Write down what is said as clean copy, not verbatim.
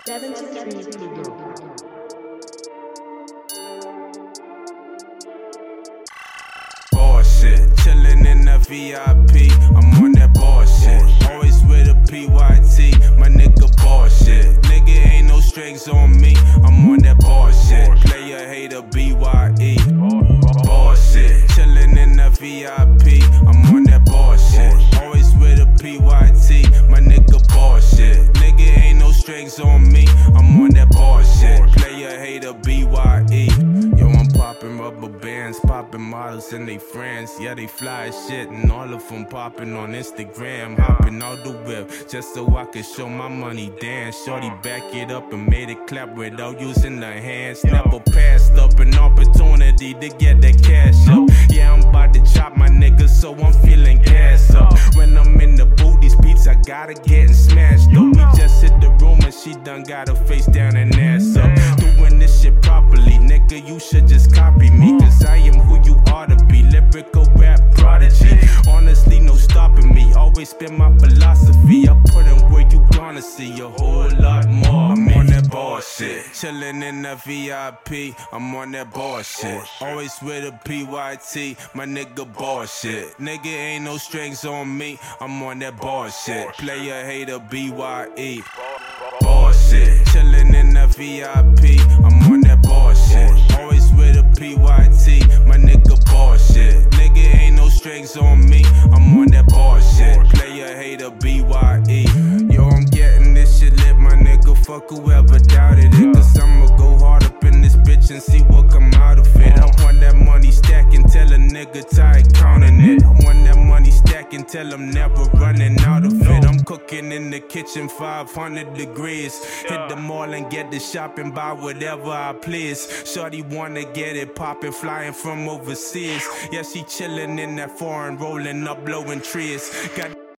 73 Pluto. Bullshit, chillin' in the VIP, I'm on that bullshit. Always with a PYT, my nigga bullshit. Nigga ain't no strings on me, I'm on that bullshit. Player hater BYE, bullshit. Chillin' in the VIP, I'm on that bullshit. Always with a PYT, my nigga bullshit. Nigga ain't no strings on me, I'm on that bullshit. Player hater BYE. Yo, I'm poppin' rubber bands, poppin' models and they friends. Yeah, they fly as shit and all of them poppin' on Instagram. Hoppin' out the whip just so I could show my money dance. Shorty back it up and made it clap without using the hands. Never passed up an opportunity to get that cash up. Yeah, I'm about to chop my niggas, so I'm feeling gas up. When I'm in the booth, these beats I gotta get smashed up. We just hit the room and she done got her face down and ass up. Doing this shit properly, nigga, you should just copy me. Cause I am who you ought to be, lyrical rap prodigy. Honestly, no stopping me, always spin my philosophy. I put in where you gonna see a whole lot more. I'm on that bullshit, chillin' in the VIP, I'm on that bullshit. Always with a PYT, my nigga bullshit. Nigga ain't no strings on me, I'm on that bullshit. Player hater BYE, bullshit. Chillin' in the VIP, I'm on that bullshit. Always with a PYT, my nigga bullshit. Nigga ain't no strings on me, I'm on that bullshit. Player hater BYE. Yo, I'm getting this shit lit, my nigga. Fuck whoever doubted it. Cause I'ma go hard up in this bitch and see what come out of it. I want that money stacking, tell a nigga tired counting it. I want that money stacking, tell him never running out of it. I'm cooking in the kitchen 500 degrees. Hit the mall and get the shopping, buy whatever I please. Shorty wanna get it poppin', flying from overseas. Yeah, she chillin' in that foreign, rolling up, blowing trees. Got